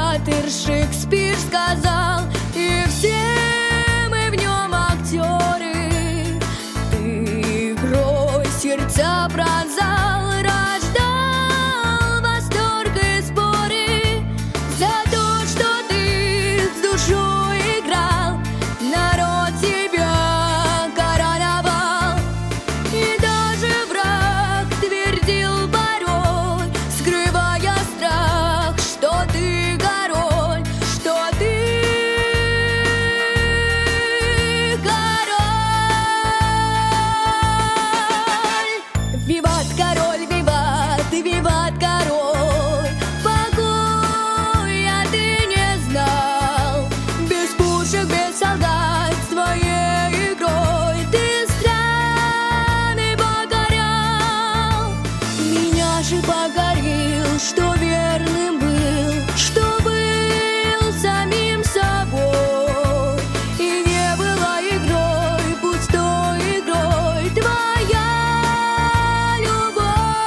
театр Шекспир сказал, и все мы в нем актеры. Ты игрой сердца пронзал, рождал восторг и споры. За то, что ты с душой играл, народ тебя короновал. И даже враг твердил порой, скрывая страх, что ты король, что ты король. Виват король, виват, виват король. Покоя ты не знал, без пушек, без солдат, своей игрой ты страны покорял. Меня же покорил, что верным был, что был самим собой. И не была игрой, пустой игрой твоя любовь.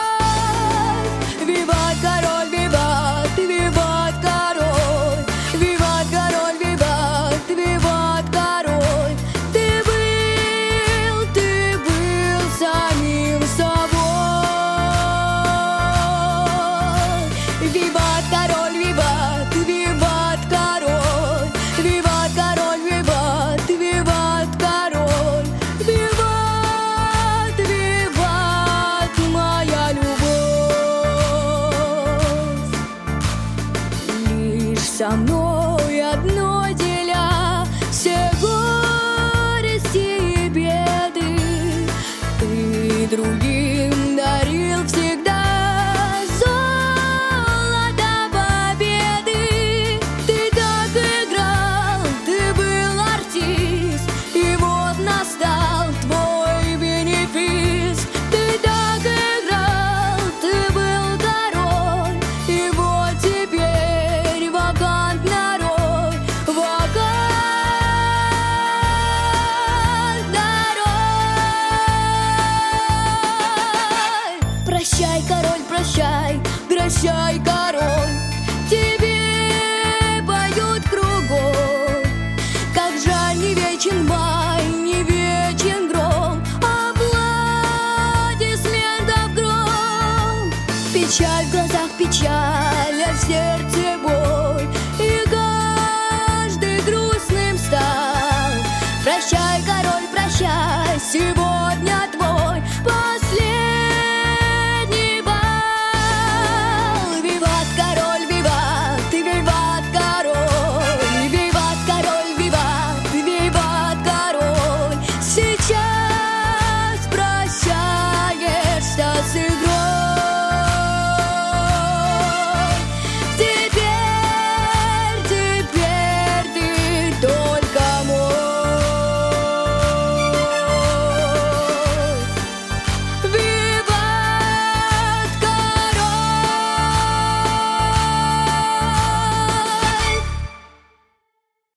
Виват король, виват, виват король. Виват король, виват, виват король. Ты был самим собой. Виват король, виват, виват король. Виват король, виват, виват король. Виват, виват, моя любовь. Лишь со мной одно деля все горести и беды. Ты другим дарил всегда золото победы. Ты так играл, ты был артист, и вот настал твой бенефис. Ты так играл, ты был король, и вот теперь вакантна роль, вакантна роль. Прощай, король, прощай, прощай, король. Тебе поют кругом, как жаль, не вечен май, не вечен гром, аплодисментов гром. Печаль в глазах, печаль, а в сердце боль.